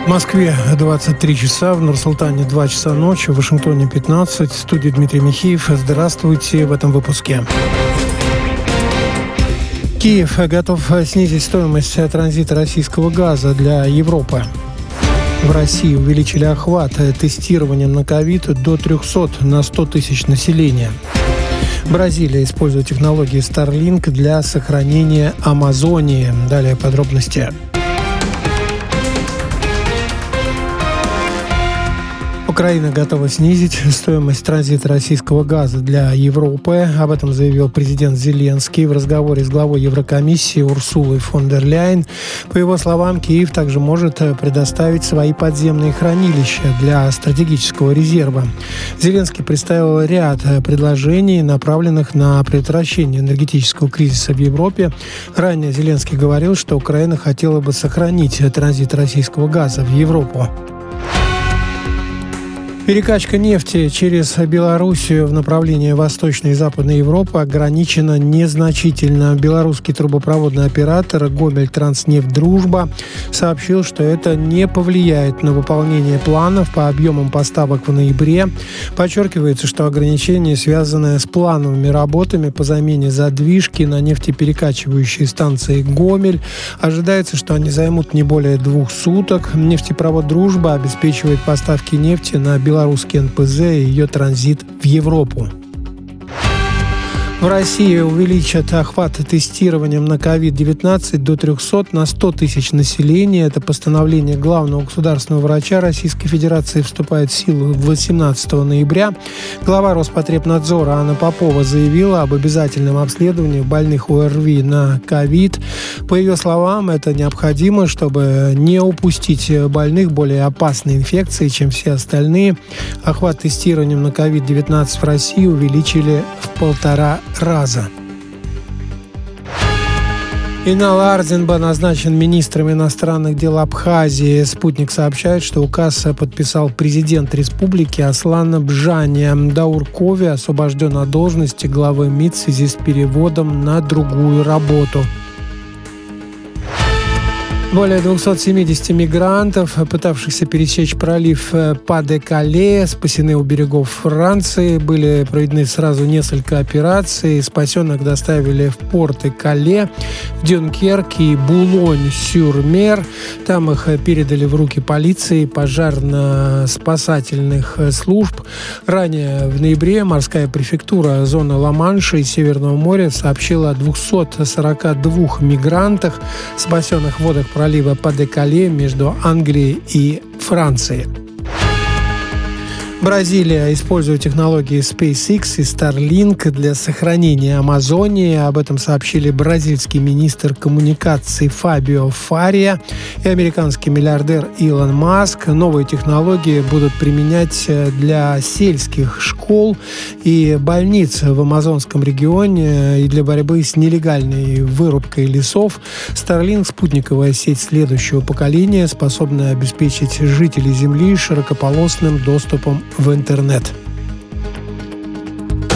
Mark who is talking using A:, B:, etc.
A: В Москве 23 часа, в Нур-Султане 2 часа ночи, в Вашингтоне 15. В студии Дмитрий Михеев. Здравствуйте в этом выпуске. Киев готов снизить стоимость транзита российского газа для Европы. В России увеличили охват тестированием на ковид до 300 на 100 тысяч населения. Бразилия использует технологии Starlink для сохранения Амазонии. Далее подробности. Украина готова снизить стоимость транзита российского газа для Европы. Об этом заявил президент Зеленский в разговоре с главой Еврокомиссии Урсулой фон дер Ляйен. По его словам, Киев также может предоставить свои подземные хранилища для стратегического резерва. Зеленский представил ряд предложений, направленных на предотвращение энергетического кризиса в Европе. Ранее Зеленский говорил, что Украина хотела бы сохранить транзит российского газа в Европу. Перекачка нефти через Белоруссию в направлении Восточной и Западной Европы ограничена незначительно. Белорусский трубопроводный оператор «Гомельтранснефть Дружба» сообщил, что это не повлияет на выполнение планов по объемам поставок в ноябре. Подчеркивается, что ограничения, связанные с плановыми работами по замене задвижки на нефтеперекачивающей станции «Гомель», ожидается, что они займут не более 2 суток. Нефтепровод «Дружба» обеспечивает поставки нефти на белорусский НПЗ и ее транзит в Европу. В России увеличат охват тестированием на COVID-19 до 300 на 100 тысяч населения. Это постановление главного государственного врача Российской Федерации вступает в силу 18 ноября. Глава Роспотребнадзора Анна Попова заявила об обязательном обследовании больных ОРВИ на COVID. По ее словам, это необходимо, чтобы не упустить больных более опасной инфекцией, чем все остальные. Охват тестированием на COVID-19 в России увеличили в 1,5 раза. Инал Арденба назначен министром иностранных дел Абхазии. «Спутник» сообщает, что указ подписал президент республики Аслан Бжани. Дауркови освобожден от должности главы МИД в связи с переводом на другую работу. Более 270 мигрантов, пытавшихся пересечь пролив Па-де-Кале, спасены у берегов Франции. Были проведены сразу несколько операций. Спасенных доставили в порты Кале, Дюнкерк и Булонь-сюр-Мер. Там их передали в руки полиции и пожарно-спасательных служб. Ранее в ноябре морская префектура зоны Ла-Манша и Северного моря сообщила о 242 мигрантах, спасенных в водах пролива Па-де-Кале между Англией и Францией. Бразилия использует технологии SpaceX и Starlink для сохранения Амазонии. Об этом сообщили бразильский министр коммуникаций Фабио Фария и американский миллиардер Илон Маск. Новые технологии будут применять для сельских школ и больниц в амазонском регионе и для борьбы с нелегальной вырубкой лесов. Starlink – спутниковая сеть следующего поколения, способная обеспечить жителей Земли широкополосным доступом в интернет.